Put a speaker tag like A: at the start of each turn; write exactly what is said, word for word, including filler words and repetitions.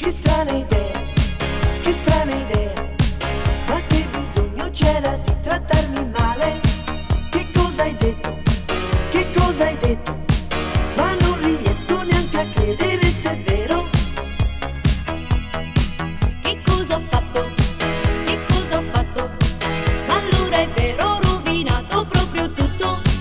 A: Che strana idea, che strana idea, ma che bisogno c'era di trattarmi male? Che cosa hai detto, che cosa hai detto, ma non riesco neanche a credere se è vero.
B: Che cosa ho fatto, che cosa ho fatto, ma allora è vero, ho rovinato proprio tutto.